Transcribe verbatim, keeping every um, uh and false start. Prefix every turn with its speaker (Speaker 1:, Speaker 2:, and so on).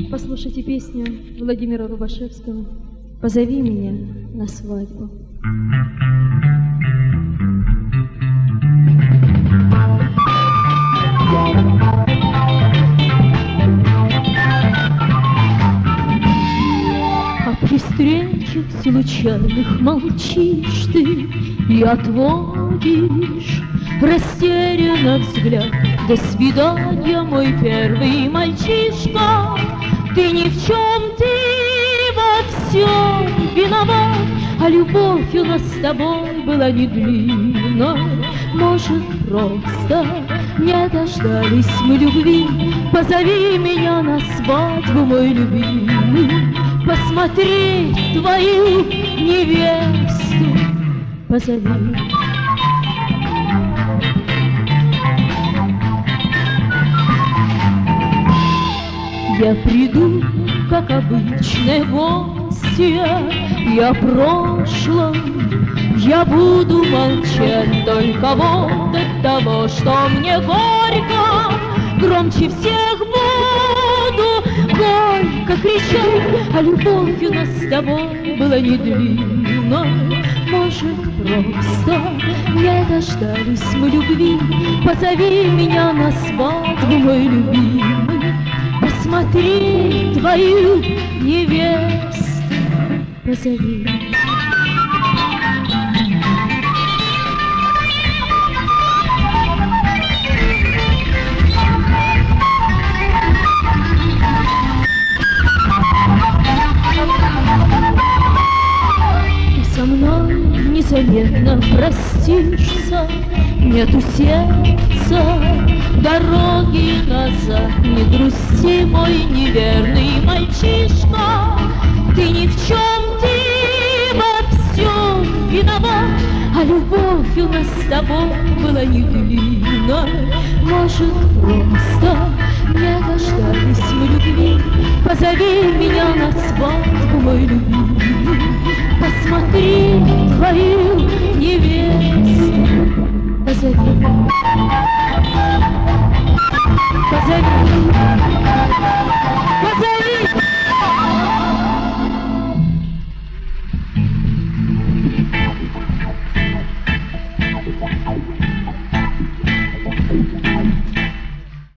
Speaker 1: Послушайте песню Владимира Рубашевского «Позови меня на свадьбу». А при встречах случайных молчишь ты и отводишь растерянно взгляд. До свидания, мой первый мальчишка. Ты ни в чем, ты во всем виноват, а любовь у нас с тобой была не длинной. Может, просто не дождались мы любви. Позови меня на свадьбу, мой любимый, посмотреть твою невесту. Позови. Я приду, как обычная гостья, и о прошлом я буду молчать. Только вот от того, что мне горько, громче всех буду горько кричать. А любовь у нас с тобой была не длинной. Может, просто не дождались мы любви. Позови меня на свадьбу, мой любимый, посмотри твою невесту. Позови. Ты со мной незаметно простишься, нету сердца дороги назад. Не грусти, мой неверный мальчишка. Ты ни в чем, ты во всем виноват, а любовь у нас с тобой была не длинной. Может, просто не дождались мы любви. Позови меня на свадьбу, мой любимый, посмотри